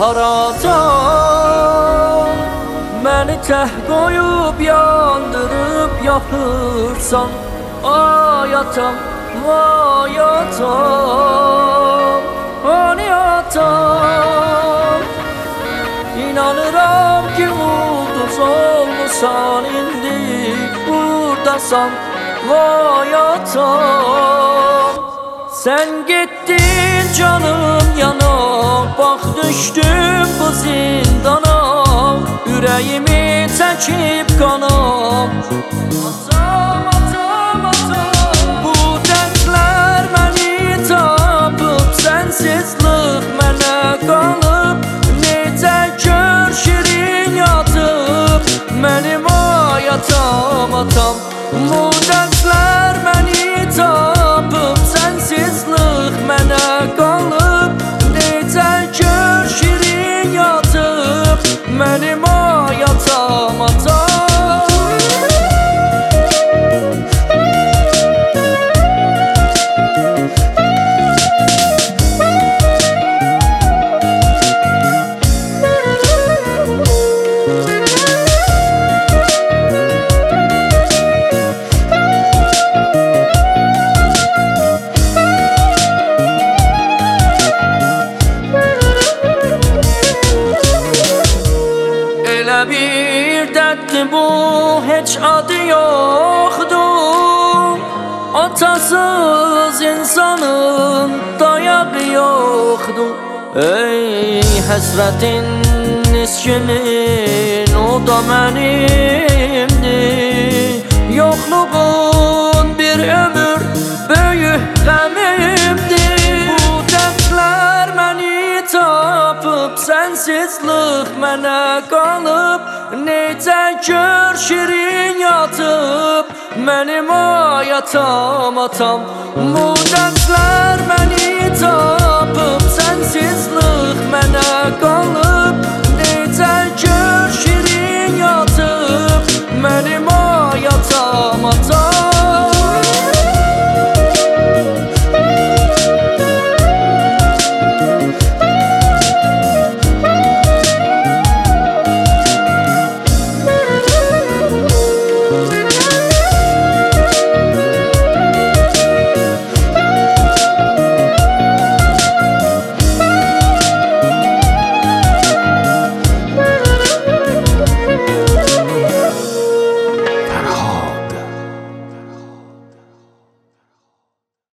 haradan məni təh qoyub yandırıb yaxırsan. Ay atam, vay atam, hani atam. İnanıram ki ulduz olmusan, indi buradasan. Vay atam, sen gittin canım yana, bak düştüm bu zindana. Yüreğimi çəkib kanam. Atam, atam, atam. Bu dərdlər məni tapıb, sənsizlik mənə qalıb. Necə gör şirin yatıb mənim ay atam, atam. Bu dərdlər məni tapıb, sənsizlik mənə qalıb. Necə gör şirin yatıb mənim ay atam, atam. Bir dərddir bu, heç adı yoxdur. Atasız insanın dayağı yoxdur. Ey həsrətin niskinin, o da mənimdir. Yoxluğun bir ömür böyük qəmimdir. Bu dərdlər məni tapıb, sənsizlik mənə qalıb. Necə gör şirin yatıb mənim ay atam, atam. Bu dərdlər məni tapıb, sənsizlik